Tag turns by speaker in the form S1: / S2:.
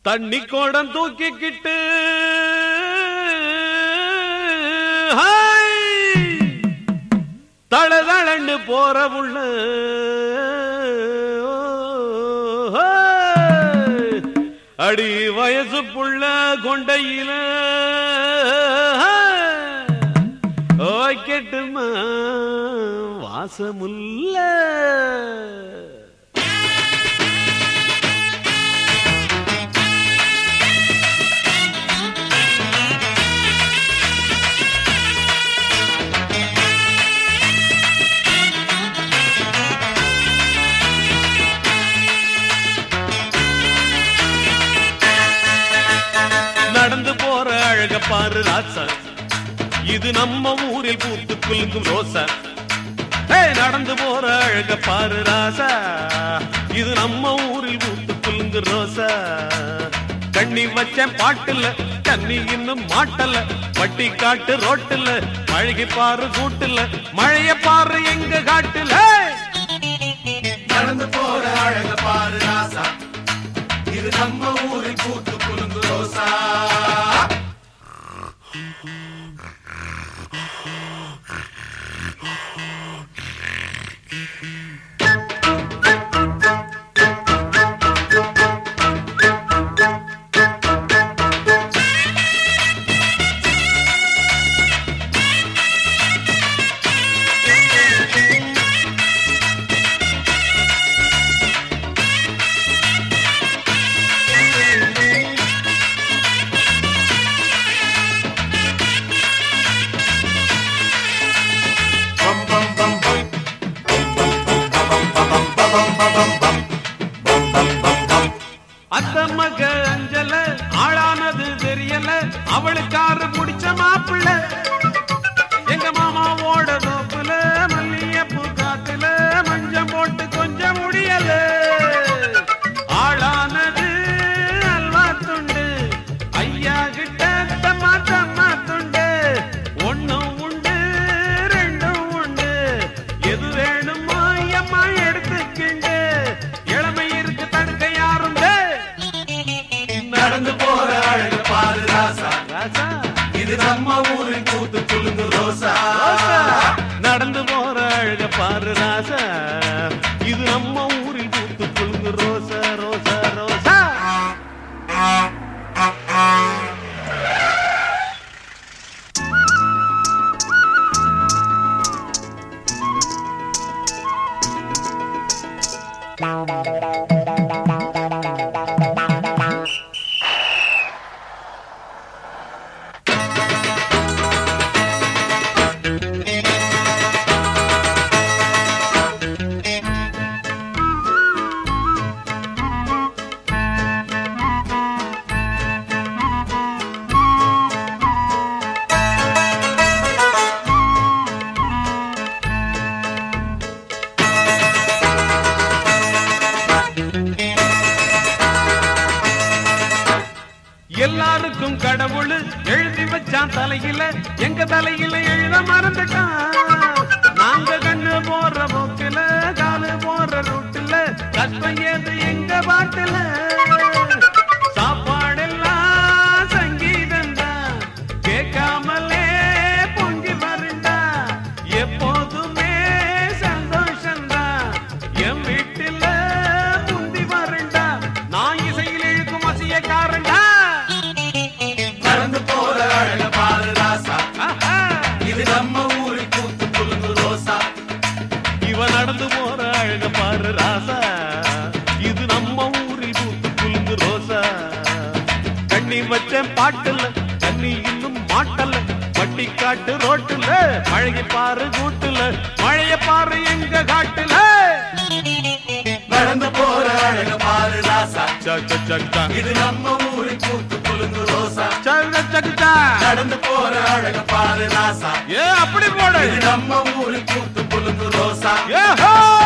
S1: தண்ணி கோடம் தூக்கிக்கிட்டு தளதளன்னு போற உள்ள அடி வயசு புள்ள கொண்டையில ஓய்க்கட்டுமா வாசமுல்ல நடந்து போற அழக பாரு ராசா, இது நம்ம ஊரில் பூத்து குலுங்கும் ரோசா. நடந்து போற அழக பாரு ராசா, இது நம்ம ஊரில் பூத்து குலுங்கும் ரோசா. கண்ணி வச்ச பாட்டுல தண்ணி இன்னும் மாட்டல, வட்டி காட்டு ரோட்டுல அழகி பாரு கூட்டுல, மழைய பாரு எங்க காட்டுல.
S2: நடந்து போற அழக பாரு ராசா, இது நம்ம ஊரில் பூத்து குலுங்கு ரோசா.
S1: அத்த மக அஞ்சல ஆளானது தெரியல, அவளுக்காரு பிடிச்ச மாப்பிள்ள எங்க மாமாவோட தோப்புல மல்லியப்பூ காத்துல மஞ்சம் போட்டு கொஞ்சம் முடியல. ஆளானது அல்வா துண்டு ஐயா கிட்ட தம்மா தம்மா துண்டு, ஒண்ணும் உண்டு ரெண்டும் உண்டு, எது வேணுமோ அம்மா எடுத்துக்கிண்டு, இளமை இருக்கு தடுக்க யாரும்.
S2: நடந்து போற அழக பாரு ராசா, இது நம்ம ஊரில் பூத்து குலுங்கு ரோசா.
S1: நடந்து போற அழக பாரு ராசா, இது நம்ம ஊரில் பூத்து குலுங்கு ரோசா ரோசா ரோசா. எல்லாருக்கும் கடவுள் எழுதி வச்சான் தலையில, எங்க தலையில எழுத மறந்துட்டான். நாங்க கண்ணு போற போக்குல காலு போற ரூட்டுல, கஷ்டம் ஏது எங்க பாட்டுல. சாப்பாடெல்லாம் சங்கீதம் தான், கேட்காமலே பொங்கி வருண்டா, எப்போதுமே சந்தோஷம்தான் என் வீட்டுல முந்தி வருண்டா, நான் இசையில் இழுக்கும் அசியக்காரண்டா.
S2: நடந்து போற அழக பாரு ராசா, இது நம்ம ஊரில் பூத்து குலுங்கு ரோசா.
S1: இவ நடந்து போற அழக பாரு ராசா, இது நம்ம ஊரில் பூத்து குலுங்கு ரோசா. கண்ணி வச்ச பாட்டுல தண்ணி இன்னும் மாட்டல, வட்டி காட்டு ரோட்டுல அழகி பாரு கூட்டுல, மழைய பாரு எங்க காட்டுல.
S2: நடந்து போற அழக பாரு ராசா,
S1: இது
S2: இது நம்ம ஊரில் பூத்து குலுங்கு ரோசா.
S1: சக்கா
S2: நடந்து போற அழக பாரு ராசா,
S1: ஏ அப்படி போட,
S2: இது நம்ம ஊரில் பூத்து குலுங்கு ரோசா.
S1: ஏ